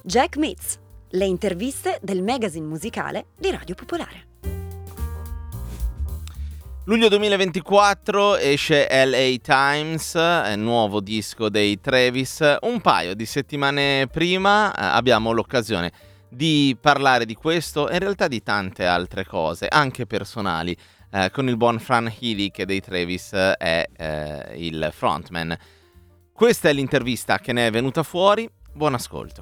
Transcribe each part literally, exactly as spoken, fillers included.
Jack Meets, le interviste del magazine musicale di Radio Popolare. Luglio duemilaventiquattro esce L A Times, il nuovo disco dei Travis. Un paio di settimane prima eh, abbiamo l'occasione di parlare di questo e in realtà di tante altre cose, anche personali, eh, con il buon Fran Healy, che dei Travis è eh, il frontman. Questa è l'intervista che ne è venuta fuori. Buon ascolto.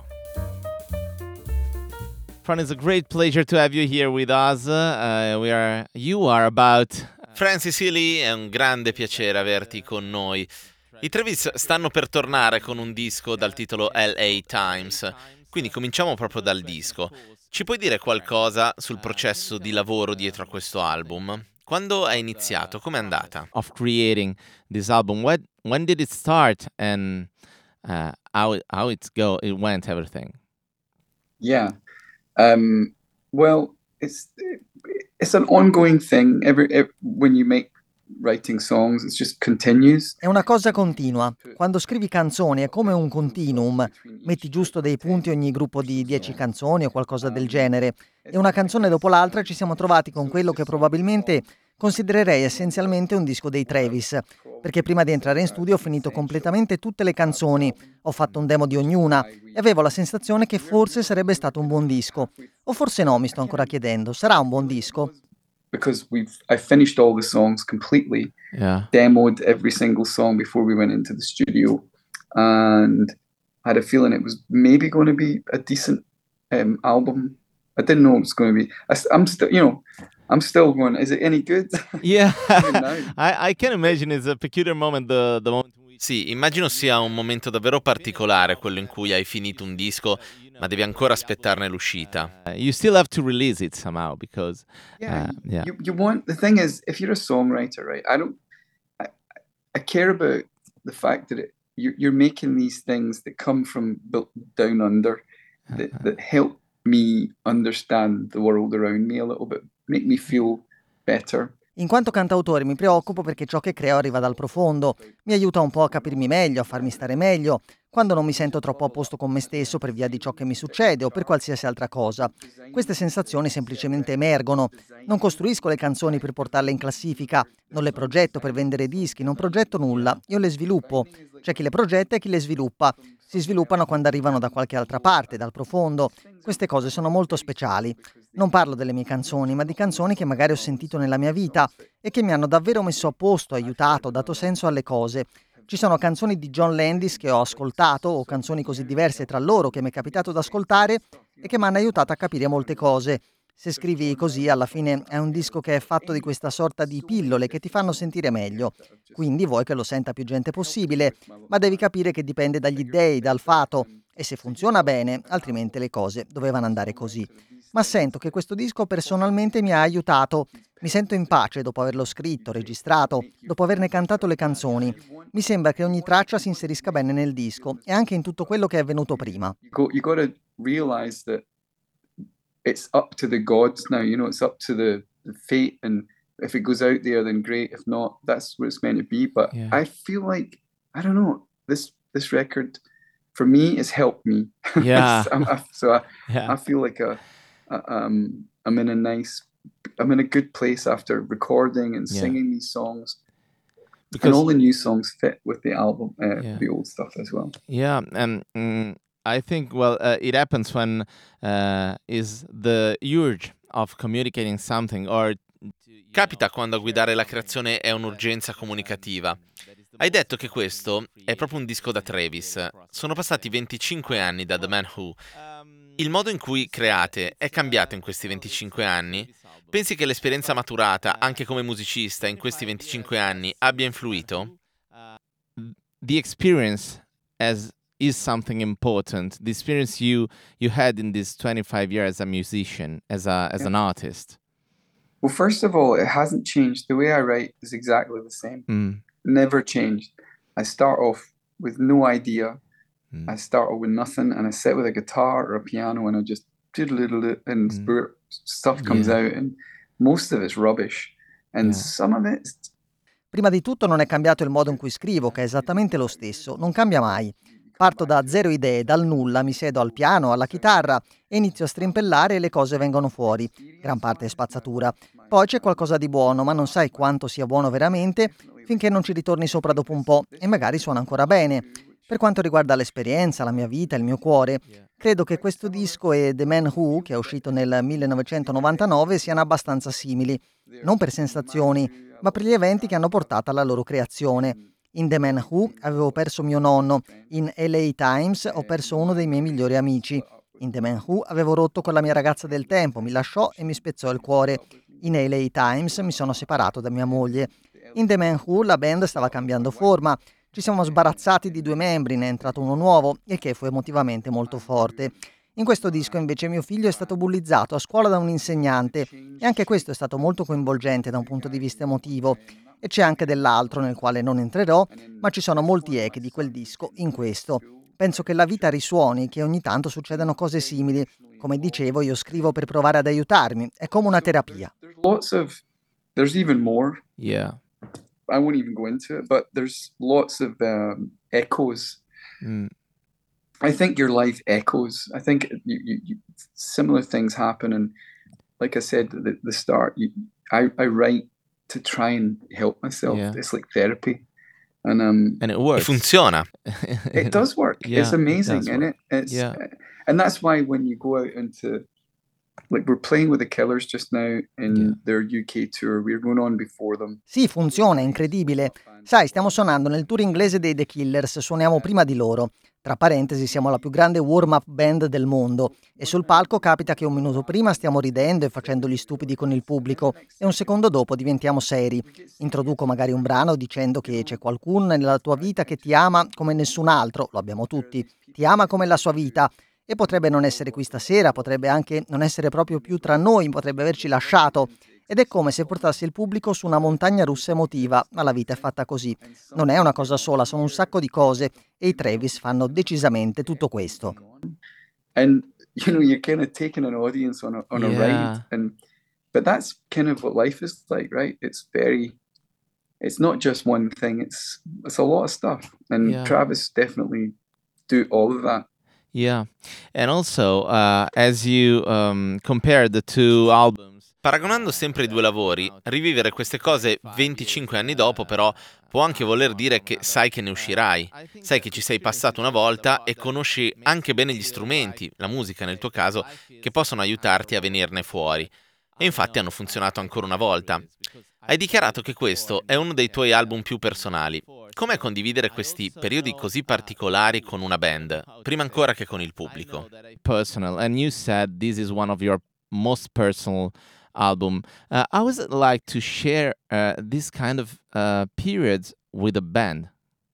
Fran, it's a great pleasure to have you here with us. Uh, we are, you are about... Francis Healy, è un grande piacere averti con noi. I Travis stanno per tornare con un disco dal titolo L A Times, quindi cominciamo proprio dal disco. Ci puoi dire qualcosa sul processo di lavoro dietro a questo album? Quando è iniziato? Com'è andata? Of creating this album, when, when did it start and uh, how how it go? It went everything. Yeah. Um, well, it's it's an ongoing thing. Every, every when you make writing songs, it just continues. È una cosa continua. Quando scrivi canzoni è come un continuum. Metti giusto dei punti ogni gruppo di dieci canzoni o qualcosa del genere. E una canzone dopo l'altra ci siamo trovati con quello che probabilmente considererei essenzialmente un disco dei Travis, perché prima di entrare in studio ho finito completamente tutte le canzoni, ho fatto un demo di ognuna e avevo la sensazione che forse sarebbe stato un buon disco. O forse no, mi sto ancora chiedendo, sarà un buon disco? Because we've I finished all the songs completely, Yeah. demoed every single song before we went into the studio, and I had a feeling it was maybe going to be a decent um, album. I didn't know it was going to be. I, I'm still, you know, I'm still going, is it any good? Yeah, Even now. I, I can imagine it's a peculiar moment, the, the moment. Sì, immagino sia un momento davvero particolare quello in cui hai finito un disco, ma devi ancora aspettarne l'uscita. Uh, you still have to release it somehow because Yeah, uh, yeah. You, you want, the thing is, if you're a songwriter, right, I don't, I, I care about the fact that it, you, you're making these things that come from built down under, that, Uh-huh. that help me understand the world around me a little bit, make me feel better. In quanto cantautore mi preoccupo perché ciò che creo arriva dal profondo, mi aiuta un po' a capirmi meglio, a farmi stare meglio, quando non mi sento troppo a posto con me stesso per via di ciò che mi succede o per qualsiasi altra cosa. Queste sensazioni semplicemente emergono. Non costruisco le canzoni per portarle in classifica, non le progetto per vendere dischi, non progetto nulla, io le sviluppo. C'è chi le progetta e chi le sviluppa. Si sviluppano quando arrivano da qualche altra parte, dal profondo. Queste cose sono molto speciali. Non parlo delle mie canzoni, ma di canzoni che magari ho sentito nella mia vita e che mi hanno davvero messo a posto, aiutato, dato senso alle cose. Ci sono canzoni di John Landis che ho ascoltato o canzoni così diverse tra loro che mi è capitato ad ascoltare e che mi hanno aiutato a capire molte cose. Se scrivi così, alla fine è un disco che è fatto di questa sorta di pillole che ti fanno sentire meglio. Quindi vuoi che lo senta più gente possibile, ma devi capire che dipende dagli dèi, dal fato, e se funziona bene, altrimenti le cose dovevano andare così. Ma sento che questo disco personalmente mi ha aiutato. Mi sento in pace dopo averlo scritto, registrato, dopo averne cantato le canzoni. Mi sembra che ogni traccia si inserisca bene nel disco e anche in tutto quello che è venuto prima. You go, you got to realize that it's up to the gods now, you know, it's up to the, the fate, and if it goes out there, then great. If not, that's what it's meant to be. But Yeah. I feel like, I don't know, this this record, for me, has helped me. Yeah. I'm- I- so I, Yeah. I feel like a, a, um, I'm in a nice, I'm in a good place after recording and Yeah. singing these songs. Because And all the new songs fit with the album, uh, Yeah. the old stuff as well. yeah, and mm, I think well, uh, it happens when uh, is the urge of communicating something or capita quando a guidare la creazione è un'urgenza comunicativa. Hai detto che questo è proprio un disco da Travis. Sono passati venticinque anni da The Man Who. Il modo in cui create è cambiato in questi venticinque anni? Pensi che l'esperienza maturata, anche come musicista, in questi venticinque anni abbia influito? The experience as is something important. The experience you you had in these twenty-five years as a musician, as a as an artist. Well, first of all, it hasn't changed. The way I write is exactly the same. Mm. Never changed. I start off with no idea. Mm. I start off with nothing, and I sit with a guitar or a piano, and I just diddle it, and Mm. stuff comes Yeah. out, and most of it's rubbish, and Yeah. some of it's Prima di tutto non è cambiato il modo in cui scrivo, che è esattamente lo stesso, non cambia mai. Parto da zero idee, dal nulla, mi siedo al piano, alla chitarra e inizio a strimpellare e le cose vengono fuori. Gran parte è spazzatura. Poi c'è qualcosa di buono, ma non sai quanto sia buono veramente finché non ci ritorni sopra dopo un po' e magari suona ancora bene. Per quanto riguarda l'esperienza, la mia vita, il mio cuore, credo che questo disco e The Man Who, che è uscito nel millenovecentonovantanove, siano abbastanza simili. Non per sensazioni, ma per gli eventi che hanno portato alla loro creazione. In The Man Who avevo perso mio nonno, in L A Times ho perso uno dei miei migliori amici. In The Man Who avevo rotto con la mia ragazza del tempo, mi lasciò e mi spezzò il cuore. In L A Times mi sono separato da mia moglie. In The Man Who la band stava cambiando forma, ci siamo sbarazzati di due membri, ne è entrato uno nuovo, il che fu emotivamente molto forte. In questo disco invece mio figlio è stato bullizzato a scuola da un insegnante e anche questo è stato molto coinvolgente da un punto di vista emotivo. E c'è anche dell'altro nel quale non entrerò, ma ci sono molti echi di quel disco in questo. Penso che la vita risuoni, che ogni tanto succedano cose simili. Come dicevo, io scrivo per provare ad aiutarmi, è come una terapia. There's lots of, there's even more. Yeah. I won't even go into it, but there's lots of um, echoes. Mm. I think your life echoes. I think you, you, you, similar things happen, and like I said at the, the start, you, I, I write to try and help myself. Yeah. It's like therapy, and um, And it E works. funziona. it does work. Yeah, It's it amazing, does and work. it it's Yeah. and that's why when you go out into, like, we're playing with the Killers just now in Yeah. their U K tour. We're going on before them. Sì, funziona, è incredibile. Sai, stiamo suonando nel tour inglese dei The Killers, suoniamo prima di loro. Tra parentesi, siamo la più grande warm-up band del mondo e sul palco capita che un minuto prima stiamo ridendo e facendo gli stupidi con il pubblico e un secondo dopo diventiamo seri. Introduco magari un brano dicendo che c'è qualcuno nella tua vita che ti ama come nessun altro, lo abbiamo tutti, ti ama come la sua vita e potrebbe non essere qui stasera, potrebbe anche non essere proprio più tra noi, potrebbe averci lasciato. Ed è come se portassi il pubblico su una montagna russa emotiva, ma la vita è fatta così. Non è una cosa sola, sono un sacco di cose e i Travis fanno decisamente tutto questo. And you know, you're kind of taking an audience on a on a Yeah. ride, and but that's kind of what life is like, right? It's very, it's not just one thing. It's it's a lot of stuff, and Yeah. Travis definitely do all of that. Yeah. And also, uh, as you um, compare the two albums, Paragonando sempre i due lavori, rivivere queste cose venticinque anni dopo, però, può anche voler dire che sai che ne uscirai, sai che ci sei passato una volta e conosci anche bene gli strumenti, la musica nel tuo caso, che possono aiutarti a venirne fuori. E infatti hanno funzionato ancora una volta. Hai dichiarato che questo è uno dei tuoi album più personali. Com'è condividere questi periodi così particolari con una band, prima ancora che con il pubblico? personal, and you said this is one of your most personal album. Uh, how is it like to share uh, this kind of uh, periods with a band?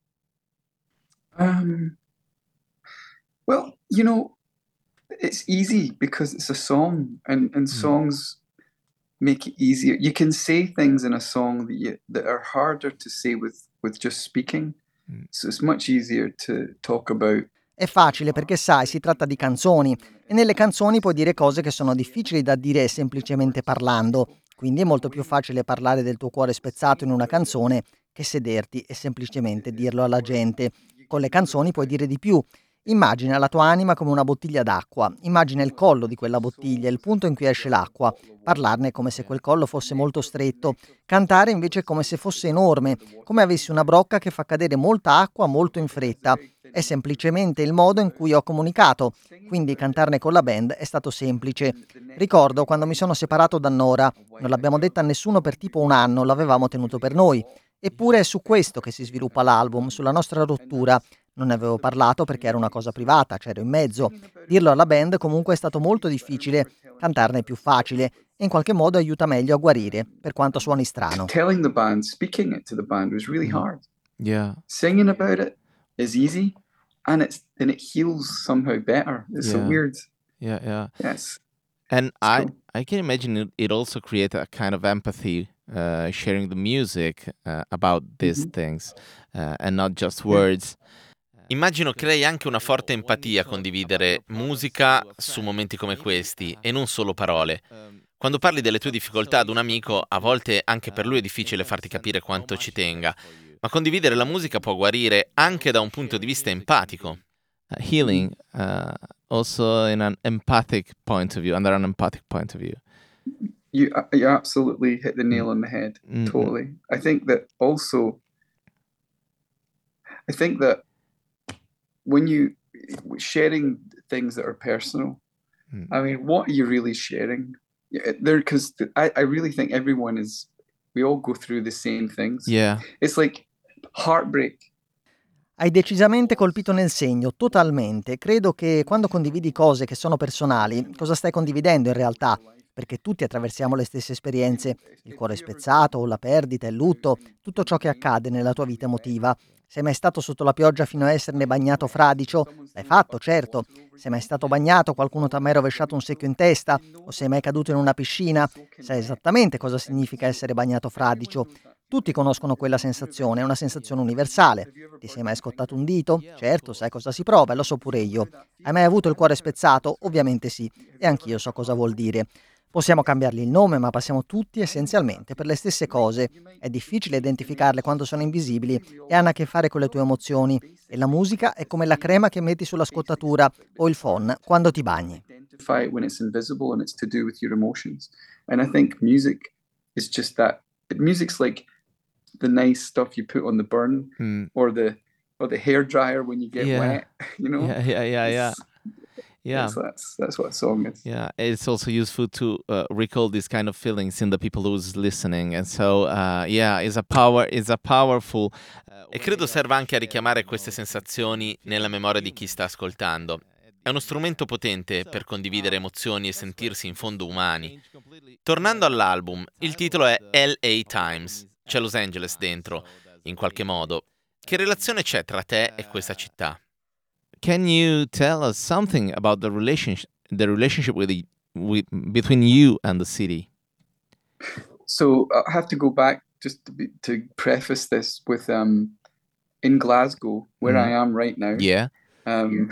Um, well, you know, it's easy because it's a song, and and songs make it easier. You can say things in a song that you, that are harder to say with with just speaking. Mm. So it's much easier to talk about. È facile perché sai, si tratta di canzoni e nelle canzoni puoi dire cose che sono difficili da dire semplicemente parlando, quindi è molto più facile parlare del tuo cuore spezzato in una canzone che sederti e semplicemente dirlo alla gente. Con le canzoni puoi dire di più. Immagina la tua anima come una bottiglia d'acqua, immagina il collo di quella bottiglia, il punto in cui esce l'acqua, parlarne come se quel collo fosse molto stretto, cantare invece come se fosse enorme, come avessi una brocca che fa cadere molta acqua molto in fretta. È semplicemente il modo in cui ho comunicato, quindi cantarne con la band è stato semplice. Ricordo quando mi sono separato da Nora, non l'abbiamo detta a nessuno per tipo un anno, l'avevamo tenuto per noi. Eppure è su questo che si sviluppa l'album, sulla nostra rottura. Non ne avevo parlato perché era una cosa privata, c'ero in mezzo. Dirlo alla band comunque è stato molto difficile, cantarne è più facile e in qualche modo aiuta meglio a guarire, per quanto suoni strano. Telling the band, speaking it to the band was really hard. Yeah. Singing about it is easy, and it's and it heals somehow better. It's Yeah. a weird, Yeah, yeah. yes. And I, cool. I can imagine it, it also creates a kind of empathy, uh, sharing the music uh, about these Mhm. things, uh, and not just words. Immagino crei anche una forte empatia condividere musica su momenti come questi e non solo parole. Quando parli delle tue difficoltà ad un amico, a volte anche per lui è difficile farti capire quanto ci tenga, ma condividere la musica può guarire anche da un punto di vista empatico. uh, healing, uh, also in an empathic point of view, under an empathic point of view. You you absolutely hit the nail on the head. Mm-hmm. Totally. I think that also. I think that when you sharing things that are personal, mm. I mean, what are you really sharing? There, because I, I really think everyone is. We all go through the same things. Yeah. It's like heartbreak. Hai decisamente colpito nel segno, totalmente. Credo che quando condividi cose che sono personali, cosa stai condividendo in realtà? Perché tutti attraversiamo le stesse esperienze, il cuore spezzato, o la perdita, il lutto, tutto ciò che accade nella tua vita emotiva. Sei mai stato sotto la pioggia fino a esserne bagnato fradicio? L'hai fatto, certo. Sei mai stato bagnato, qualcuno ti ha mai rovesciato un secchio in testa? O sei mai caduto in una piscina? Sai esattamente cosa significa essere bagnato fradicio. Tutti conoscono quella sensazione, è una sensazione universale. Ti sei mai scottato un dito? Certo, sai cosa si prova, e lo so pure io. Hai mai avuto il cuore spezzato? Ovviamente sì, e anch'io so cosa vuol dire. Possiamo cambiargli il nome, ma passiamo tutti essenzialmente per le stesse cose. È difficile identificarle quando sono invisibili e hanno a che fare con le tue emozioni. E la musica è come la crema che metti sulla scottatura o il phon quando ti bagni. Identify it when it's invisible and it's to do with your emotions. And I think music is just that. Music's like the nice stuff you put on the burn mm. or the or the hair dryer when you get yeah. wet, you know? Yeah, yeah, yeah, yeah. Yeah, that's, that's that's what a song is. Yeah, it's also useful to uh, recall these kind of feelings in the people who's listening, and so uh, yeah, it's a power, it's a powerful. Uh, e credo serva anche a richiamare queste sensazioni nella memoria di chi sta ascoltando. È uno strumento potente per condividere emozioni e sentirsi in fondo umani. Tornando all'album, il titolo è L A Times. C'è Los Angeles dentro, in qualche modo. Che relazione c'è tra te e questa città? Can you tell us something about the relationship, the relationship with, the, with between you and the city? So I have to go back just to, be, to preface this with um, in Glasgow, where mm. I am right now. Yeah. Um,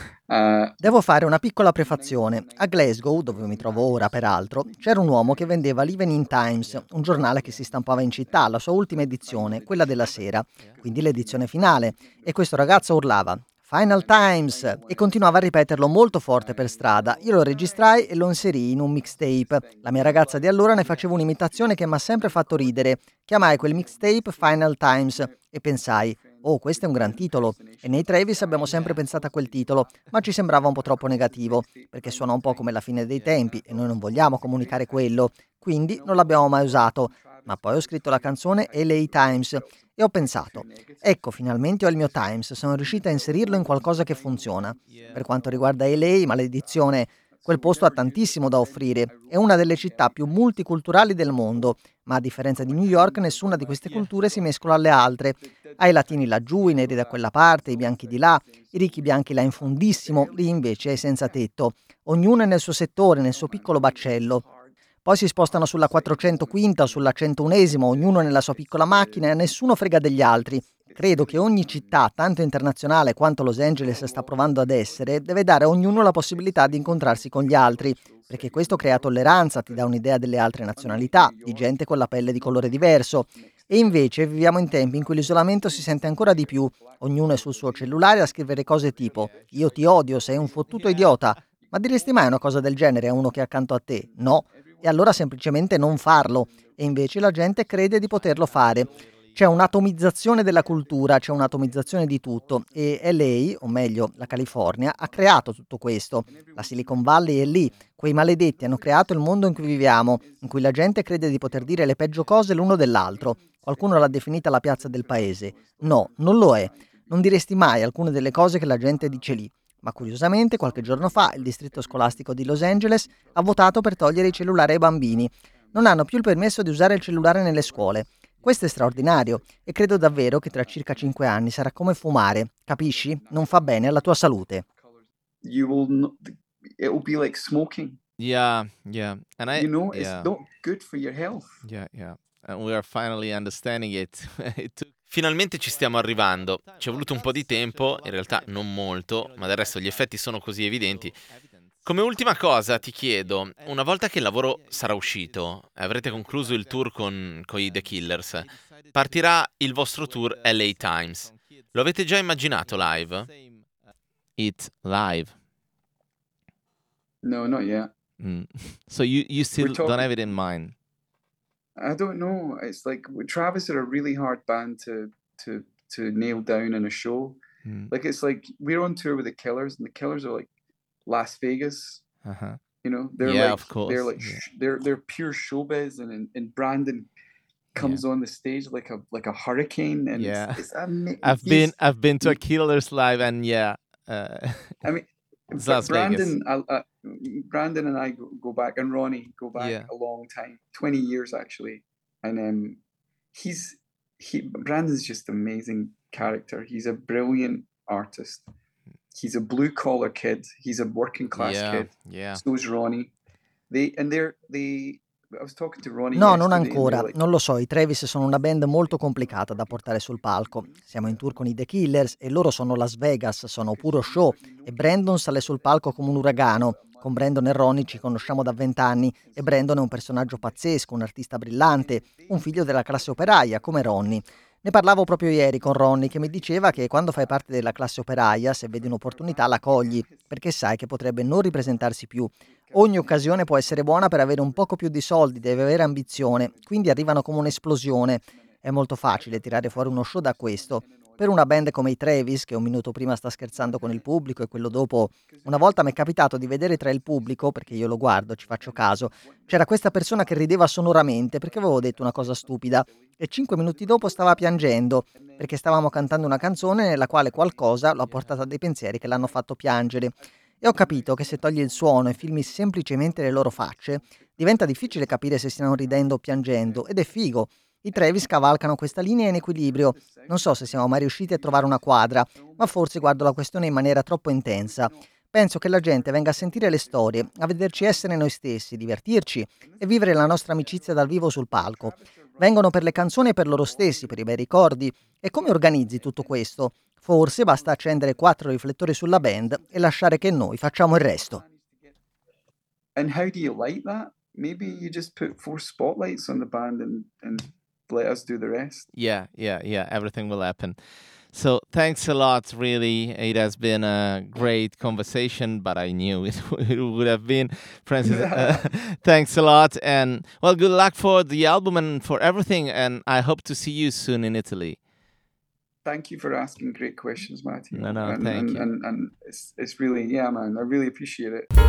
uh, Devo fare una piccola prefazione. A Glasgow, dove mi trovo ora peraltro, c'era un uomo che vendeva l'Evening Times, un giornale che si stampava in città, la sua ultima edizione, quella della sera, quindi l'edizione finale, e questo ragazzo urlava Final Times e continuava a ripeterlo molto forte per strada. Io lo registrai e lo inserii in un mixtape. La mia ragazza di allora ne faceva un'imitazione che mi ha sempre fatto ridere. Chiamai quel mixtape Final Times e pensai oh, questo è un gran titolo. E nei Travis abbiamo sempre pensato a quel titolo, ma ci sembrava un po' troppo negativo, perché suona un po' come la fine dei tempi e noi non vogliamo comunicare quello, quindi non l'abbiamo mai usato. Ma poi ho scritto la canzone L A Times e ho pensato, ecco, finalmente ho il mio Times, sono riuscita a inserirlo in qualcosa che funziona. Per quanto riguarda L A, maledizione, quel posto ha tantissimo da offrire, è una delle città più multiculturali del mondo, ma a differenza di New York nessuna di queste culture si mescola alle altre. Hai i latini laggiù, i neri da quella parte, i bianchi di là, i ricchi bianchi là in fondissimo, lì invece è senza tetto. Ognuno è nel suo settore, nel suo piccolo baccello. Poi si spostano sulla quattrocentoquinta o sulla centounesima, ognuno nella sua piccola macchina e a nessuno frega degli altri. Credo che ogni città, tanto internazionale quanto Los Angeles sta provando ad essere, deve dare a ognuno la possibilità di incontrarsi con gli altri, perché questo crea tolleranza, ti dà un'idea delle altre nazionalità, di gente con la pelle di colore diverso. E invece viviamo in tempi in cui l'isolamento si sente ancora di più. Ognuno è sul suo cellulare a scrivere cose tipo «Io ti odio, sei un fottuto idiota». Ma diresti mai una cosa del genere a uno che è accanto a te? No. E allora semplicemente non farlo. E invece la gente crede di poterlo fare. C'è un'atomizzazione della cultura, c'è un'atomizzazione di tutto e L A, o meglio la California, ha creato tutto questo. La Silicon Valley è lì, quei maledetti hanno creato il mondo in cui viviamo, in cui la gente crede di poter dire le peggio cose l'uno dell'altro. Qualcuno l'ha definita la piazza del paese. No, non lo è. Non diresti mai alcune delle cose che la gente dice lì. Ma curiosamente, qualche giorno fa, il distretto scolastico di Los Angeles ha votato per togliere i cellulari ai bambini. Non hanno più il permesso di usare il cellulare nelle scuole. Questo è straordinario e credo davvero che tra circa cinque anni sarà come fumare, capisci? Non fa bene alla tua salute. You will not, it will be like smoking. Yeah, yeah. And I, you know, yeah. It's not good for your health. Yeah, yeah. And we are finally understanding it. It took... Finalmente ci stiamo arrivando. Ci è voluto un po' di tempo, in realtà non molto, ma del resto gli effetti sono così evidenti. Come ultima cosa ti chiedo, una volta che il lavoro sarà uscito e avrete concluso il tour con, con i The Killers, partirà il vostro tour L A Times. Lo avete già immaginato live? it live? No, not yet. Mm. So you, you still We're talking- don't have it in mind? I don't know. It's like Travis are a really hard band to to to nail down in a show. Mm. Like it's like we're on tour with the Killers, and the Killers are like Las Vegas. Uh-huh. You know, they're Yeah, like of course, they're like yeah. sh- they're they're pure showbiz, and and, and Brandon comes on the stage like a like a hurricane, and Yeah. it's, it's ama- I've he's- been I've been to a Killers live, and yeah, uh, I mean, It's Br- Las Vegas. Brandon, I, uh, Brandon and I go, go back, and Ronnie go back Yeah. a long time, twenty years actually. And um, he's he Brandon's just an amazing character. He's a brilliant artist. He's a blue collar kid. He's a working class yeah, kid. yeah. So is Ronnie. They and they're they. I was talking to Ronnie. No, non yesterday, and ancora, they're like, non lo so, i Travis sono una band molto complicata da portare sul palco. Siamo in tour con i The Killers e loro sono Las Vegas, sono puro show e Brandon sale sul palco come un uragano. Con Brandon e Ronnie ci conosciamo da vent'anni e Brandon è un personaggio pazzesco, un artista brillante, un figlio della classe operaia come Ronnie. Ne parlavo proprio ieri con Ronnie che mi diceva che quando fai parte della classe operaia, se vedi un'opportunità la cogli, perché sai che potrebbe non ripresentarsi più. Ogni occasione può essere buona per avere un poco più di soldi, deve avere ambizione, quindi arrivano come un'esplosione. È molto facile tirare fuori uno show da questo. Per una band come i Travis, che un minuto prima sta scherzando con il pubblico e quello dopo... Una volta mi è capitato di vedere tra il pubblico, perché io lo guardo, ci faccio caso, c'era questa persona che rideva sonoramente perché avevo detto una cosa stupida e cinque minuti dopo stava piangendo perché stavamo cantando una canzone nella quale qualcosa lo ha portato a dei pensieri che l'hanno fatto piangere. E ho capito che se togli il suono e filmi semplicemente le loro facce, diventa difficile capire se stiano ridendo o piangendo, ed è figo. I Travis cavalcano questa linea in equilibrio. Non so se siamo mai riusciti a trovare una quadra, ma forse guardo la questione in maniera troppo intensa. Penso che la gente venga a sentire le storie, a vederci essere noi stessi, divertirci e vivere la nostra amicizia dal vivo sul palco. Vengono per le canzoni e per loro stessi, per i bei ricordi. E come organizzi tutto questo? Forse basta accendere quattro riflettori sulla band e lasciare che noi facciamo il resto. and how do you light that? Maybe you just put four spotlights on the band and and let us do the rest. Yeah, yeah, yeah. Everything will happen. So thanks a lot, really. It has been a great conversation, but I knew it, it would have been. Francis, uh, thanks a lot. And, well, good luck for the album and for everything. And I hope to see you soon in Italy. Thank you for asking great questions, Matthew. No, no, and, thank and, you. And, and it's, it's really, yeah, man, I really appreciate it.